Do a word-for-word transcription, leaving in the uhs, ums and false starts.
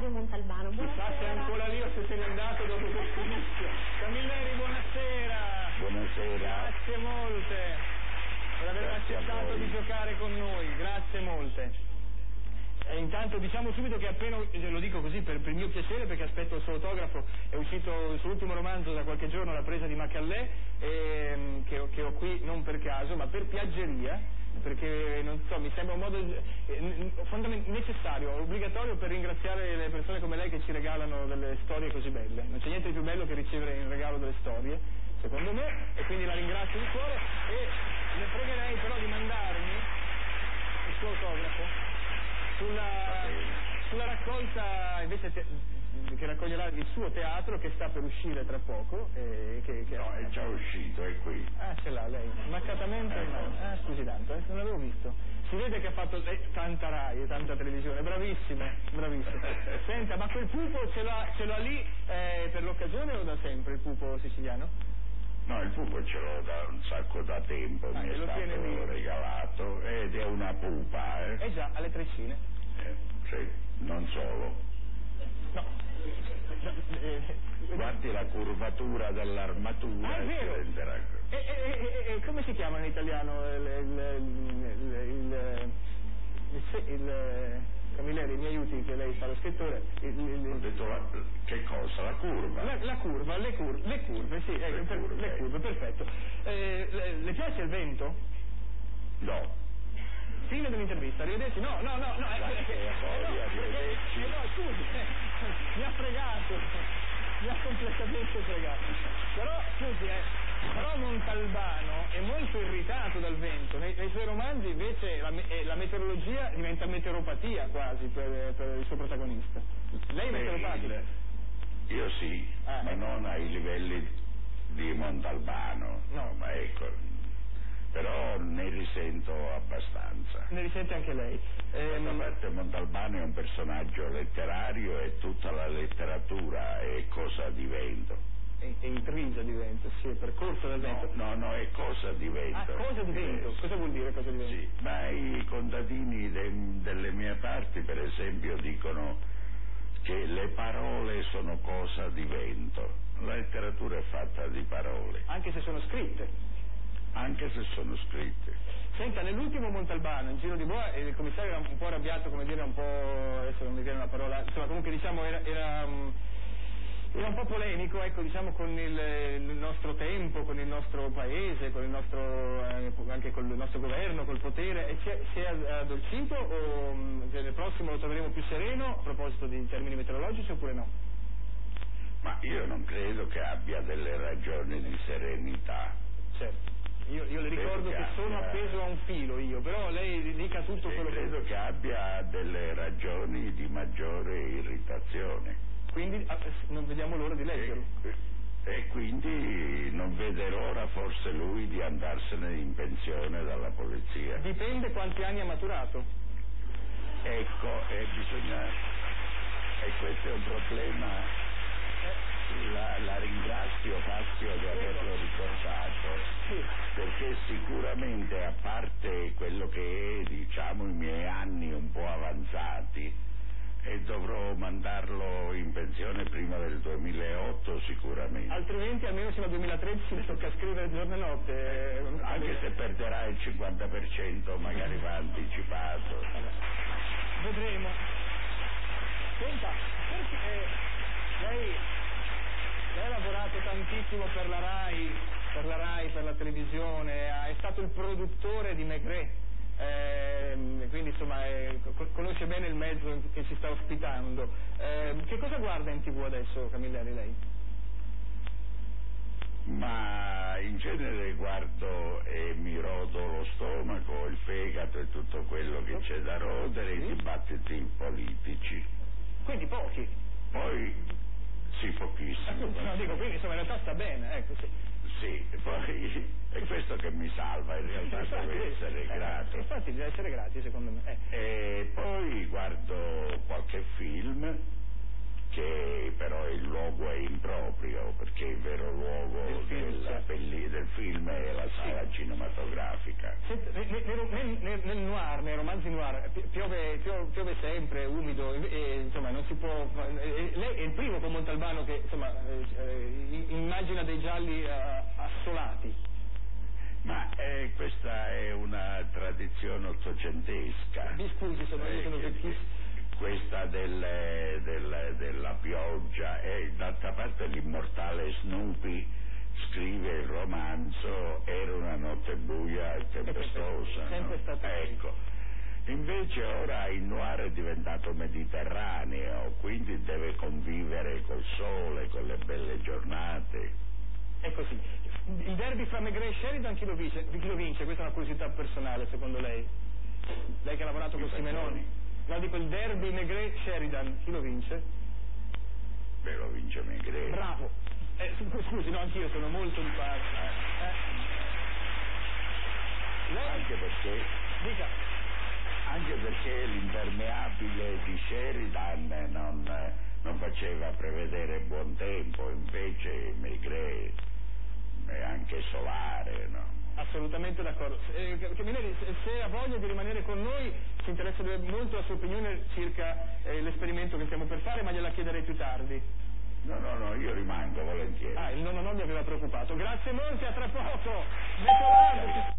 Mario Montalbano. Buonasera. Chissà se è ancora lì o se se n'è andato dopo questo inizio. Camilleri, buonasera. Buonasera. Grazie molte per aver Grazie accettato di giocare con noi, grazie molte. E intanto diciamo subito che appena, lo dico così per, per il mio piacere perché aspetto il suo autografo, è uscito il suo ultimo romanzo da qualche giorno, La presa di Macallè, e, che, che ho qui non per caso ma per piaggeria, perché non so, mi sembra un modo eh, fondament- necessario, obbligatorio per ringraziare le persone come lei che ci regalano delle storie così belle. Non c'è niente di più bello che ricevere in regalo delle storie, secondo me, e quindi la ringrazio di cuore e le pregherei però di mandarmi il suo autografo sulla, sulla raccolta invece te, che raccoglierà il suo teatro che sta per uscire tra poco e che, che no, è già uscito, è qui. Ah, ce l'ha lei, mancatamente ecco. No. Ah, scusi tanto, eh, non l'avevo visto. Si vede che ha fatto lei, tanta Rai, tanta televisione, bravissimo, bravissimo. Senta, ma quel pupo ce l'ha, ce l'ha lì eh, per l'occasione o da sempre, il pupo siciliano? No, il pupo ce l'ho da un sacco da tempo, ah, mi è stato regalato ed è una pupa, eh? Eh già, alle treccine. Eh, sì, non solo. No. Guardi la curvatura dell'armatura ah, e si renderà. E, e, e, e come si chiama in italiano il il il, il, il, il Camilleri, mi aiuti che lei fa lo scrittore. Il, il, Ho detto la, che cosa? La curva? La, la curva, le curve, le curve, sì, le, eh, per, curve. le curve, perfetto. Eh, le, le piace il vento? No. Fine dell'intervista, arrivederci. No, no, no, no, eh, perché, eh, poi, no, arrivederci. Eh, no, scusi, eh, mi ha fregato, mi ha completamente fregato. Però, scusi, eh, però Montalbano è molto irritato dal vento. Nei, nei suoi romanzi invece la, eh, la meteorologia diventa meteoropatia quasi per, per il suo protagonista. Lei è meteoropatico? Io sì, ah, ma ecco. non ai livelli di Montalbano. No, ma ecco. Però ne risento abbastanza. Ne risente anche lei. D'altra ehm... parte Montalbano è un personaggio letterario e tutta la letteratura è cosa di vento. È, è intrisa di vento, sì, è percorso dal vento. No, no, no, è cosa di vento. Ah, cosa di vento? Cosa vuol dire cosa di vento? Sì, ma i contadini de, delle mie parti, per esempio, dicono che le parole sono cosa di vento. La letteratura è fatta di parole. Anche se sono scritte. Anche se sono scritte. Senta, nell'ultimo Montalbano, in Giro di Boa, il commissario era un po' arrabbiato, come dire, un po', adesso non mi viene una parola, insomma comunque diciamo era, era, era un po' polemico, ecco, diciamo con il, il nostro tempo, con il nostro paese, con il nostro, eh, anche con il nostro governo, col potere, e si è, si è addolcito o nel prossimo lo troveremo più sereno a proposito di termini meteorologici oppure no? Ma io non credo che abbia delle ragioni di serenità. Certo. Io, io le ricordo che, che sono abbia... appeso a un filo io, però lei dica tutto quello che... credo che abbia delle ragioni di maggiore irritazione. Quindi non vediamo l'ora di leggerlo. E, e quindi non vede l'ora forse lui di andarsene in pensione dalla polizia. Dipende quanti anni ha maturato. Ecco, e bisogna... e questo è un problema... La, la ringrazio Fazio di averlo ricordato, sì. Perché sicuramente, a parte quello che è, diciamo, i miei anni un po' avanzati, e dovrò mandarlo in pensione prima del duemilaotto sicuramente. Altrimenti almeno fino al duemilatredici le tocca scrivere giorno e notte. Eh, anche se perderà il cinquanta per cento magari va anticipato. Vedremo. Senta, perché eh, lei... Lei ha lavorato tantissimo per la Rai, per la Rai, per la televisione, è stato il produttore di Maigret, eh, quindi insomma eh, conosce bene il mezzo che ci sta ospitando. Eh, che cosa guarda in TV adesso, Camilleri, lei? Ma in genere guardo e mi rodo lo stomaco, il fegato e tutto quello che c'è da rodere, sì? I dibattiti politici. Quindi pochi? Poi... Sì, pochissimo. No, dico, quindi insomma in realtà sta bene, ecco, sì. Sì, poi è questo che mi salva, in realtà infatti, devo essere eh, grato. Infatti deve essere grati, secondo me. Eh. E poi guardo qualche film, che però il luogo è improprio, perché il vero luogo del film, della, certo. pelli, del film è la sala sì. cinematografica. Nel, nel, nel, nel noir, nei romanzi Anwar, piove, piove, piove sempre, umido, e, e, insomma non si può. E, lei è il primo con Montalbano che insomma eh, immagina dei gialli uh, assolati. Ma eh, questa è una tradizione ottocentesca. Mi scusi, insomma, io sono vecchissimo. Questa del, del, della pioggia, e d'altra parte l'immortale Snoopy scrive il romanzo Era una notte buia e tempestosa. Sempre no? stato Ecco. Invece ora il noir è diventato mediterraneo, quindi deve convivere col sole, con le belle giornate. È così. Il derby fra Maigret e Sheridan chi lo vince? Chi lo vince? Questa è una curiosità personale, secondo lei? Lei che ha lavorato con Simenoni. No, dico il derby Maigret-Sheridan, chi lo vince? Beh, lo vince Maigret. Bravo. Eh, scusi, no, anch'io sono molto di parte. Eh. Lei... Anche perché... Dica. Anche perché l'impermeabile di Sheridan non, non faceva prevedere buon tempo, invece Maigret è anche solare, no? Assolutamente d'accordo. Eh, Camilleri, se ha voglia di rimanere con noi, ci interesserebbe molto la sua opinione circa eh, l'esperimento che stiamo per fare, ma gliela chiederei più tardi. No, no, no, io rimango volentieri. Ah, il no, no, no mi aveva preoccupato. Grazie molte, a tra poco.